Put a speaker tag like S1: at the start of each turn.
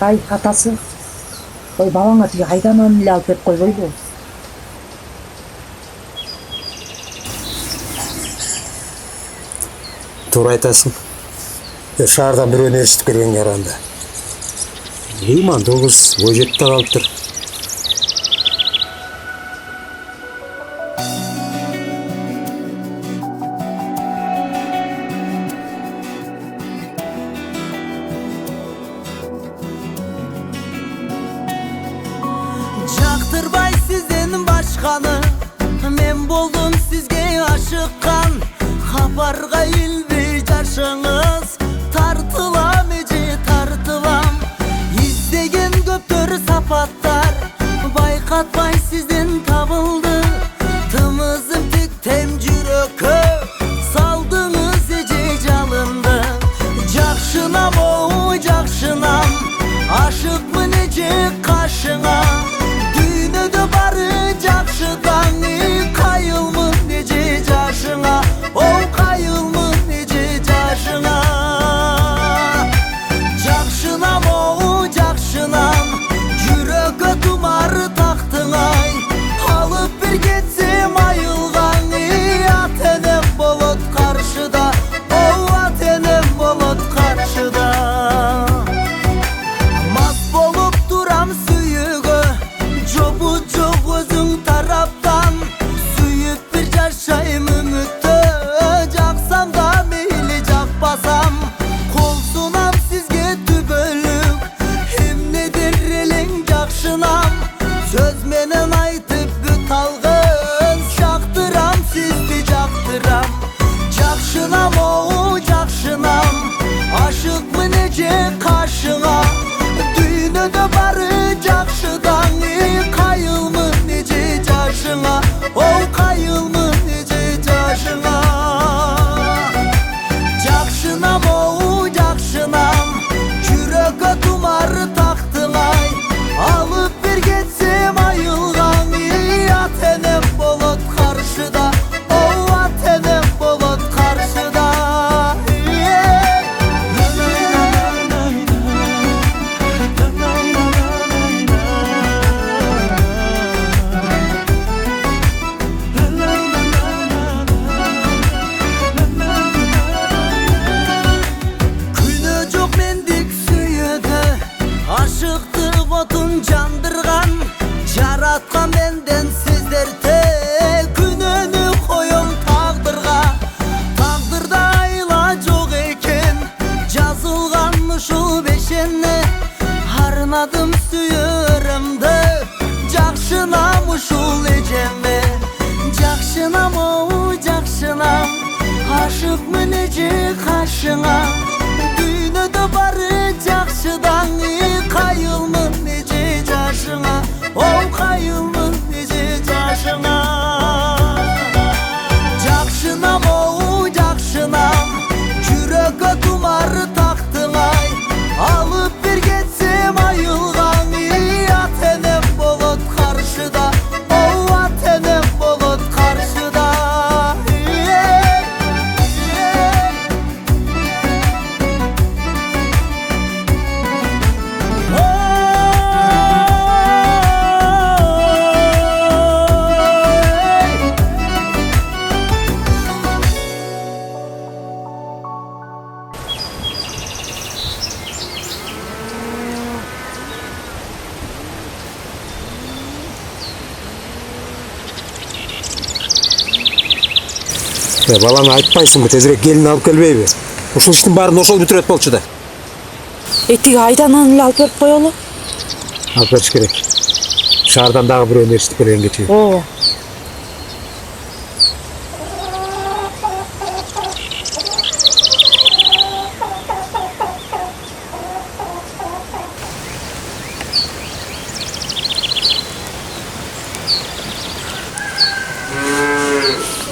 S1: Ай, атасы. Ой, балаңа тиги айдананы эле алып берип койбойбу?
S2: Туура айтасың. Шаардан бирөөнү ээрчитип келген караганда. Ыймандуу кыз ой жетип калыптыр.
S3: Жактырбай сизден башканы, мен болдум сизге ашыккан. Хабарга илбей жашыңыз, тартылам эже тартылам. Издеген көптөр сапаттар, байкатпай сизден табылды. Тымызым тиктем жүрөккө, салдыңыз эже жалынды. Жакшынам, ой жакшынам, ашыкмын эже кашыңа. Дүйнөдө бары жакшыдан, кайылмын эже жашыңа. Оу кайылмын эже жашыңа. Жакшынам, оу жакшынам, жүрөккө тумар тактыңай. Алып бир кетсем айылгаң, ат энем болот каршыда. Оу ат энем болот каршыда. Мас болуп турам сүйүүгө, жобут жок өзүң тараптан. Сүйүп бир жашайм үмүттө, жаксам да мейли жакпасам. Кол сунам сизге түбөлүк, эмнедир элең жакшынам. Сөз менен айтып бүт алгын, жактырам сизди жактырам. Жакшынам, оу жакшынам, ашыкмын эже кашыңа. Дүйнөдө бары жакшыдан, кайылмын эже жашыңа. Оу кайылмын эже жашыңа. Жакшынам, оу жакшынам, жүрөккө тумар тактыңай. Алып бир кетсем айылгаң, ат энем болот каршыда. Оу ат энем болот каршыда. Күнөө жок мендик сүйөдө, ашыктык отун жандырган. Жараткан менден сиздерде, күнөөнү коем тагдырга. Тагдырда айла жок экен, жазылган ушул бешене. Арнадым сүйөрүмдү, жакшынам ушул эжеме. Жакшынам, оу жакшынам, ашыкмын эже кашыңа. Дүйнөдө бары жакшыдан, кайылмын эже жашыңа. Оу кайылмын эже жашыңа. Жакшынам, оу жакшынам, жүрөккө тумар тактыңай. Алып бир кетсем айылгаң, ат энем болот каршыда. Оу ат энем болот каршыда.
S2: Баланы айтпайсыңбы, тезирээк келин алып келбейби? Ушул иштин баарын ошол бүтүрөт болчу да.
S1: Тиги айдананы эле алып берип коелу.
S2: Алып бериш керек. Шаардан дагы бирөөнү ээрчитип келгенге чейин.
S1: Ооба.